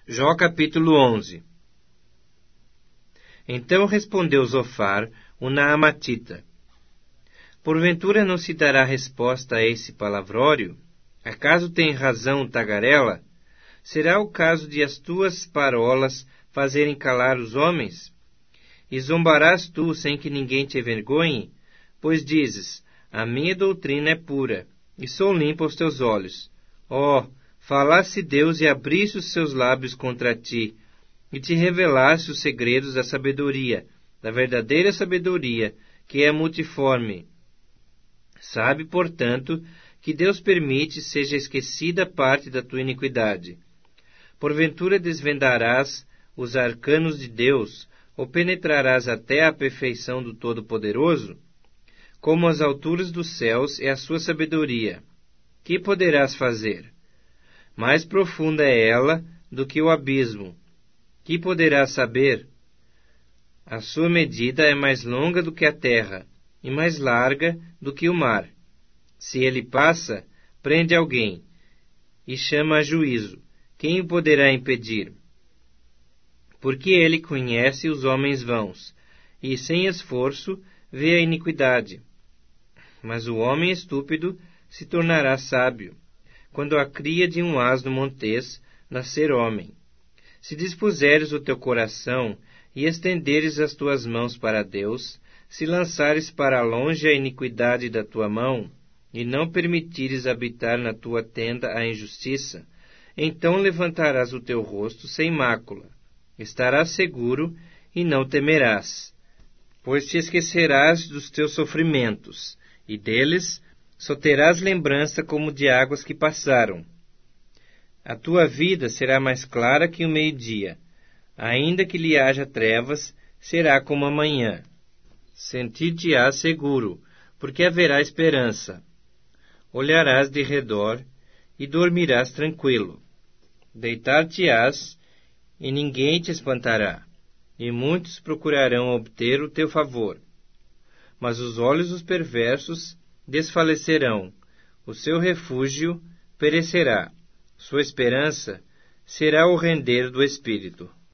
Jó capítulo 11. Então respondeu Zofar, o Naamatita: Porventura não se dará resposta a esse palavrório? Acaso tem razão o tagarela? Será o caso de as tuas parolas fazerem calar os homens? E zombarás tu sem que ninguém te envergonhe? Pois dizes: a minha doutrina é pura, e sou limpa aos teus olhos. Ó, falasse Deus e abrisse os seus lábios contra ti, e te revelasse os segredos da sabedoria, da verdadeira sabedoria, que é multiforme. Sabe, portanto, que Deus permite seja esquecida parte da tua iniquidade. Porventura desvendarás os arcanos de Deus, ou penetrarás até a perfeição do Todo-Poderoso? Como as alturas dos céus é a sua sabedoria. Que poderás fazer? Mais profunda é ela do que o abismo. Que poderás saber? A sua medida é mais longa do que a terra, e mais larga do que o mar. Se ele passa, prende alguém, e chama a juízo. Quem o poderá impedir? Porque ele conhece os homens vãos, e sem esforço vê a iniquidade. Mas o homem estúpido se tornará sábio, quando a cria de um asno montês nascer homem. Se dispuseres o teu coração e estenderes as tuas mãos para Deus, se lançares para longe a iniquidade da tua mão, e não permitires habitar na tua tenda a injustiça, então levantarás o teu rosto sem mácula, estarás seguro e não temerás, pois te esquecerás dos teus sofrimentos, e deles só terás lembrança como de águas que passaram. A tua vida será mais clara que o meio-dia, ainda que lhe haja trevas, será como a manhã. Sentir-te-ás seguro, porque haverá esperança. Olharás de redor e dormirás tranquilo. Deitar-te-ás e ninguém te espantará, e muitos procurarão obter o teu favor. Mas os olhos dos perversos desfalecerão, o seu refúgio perecerá, sua esperança será o render do espírito.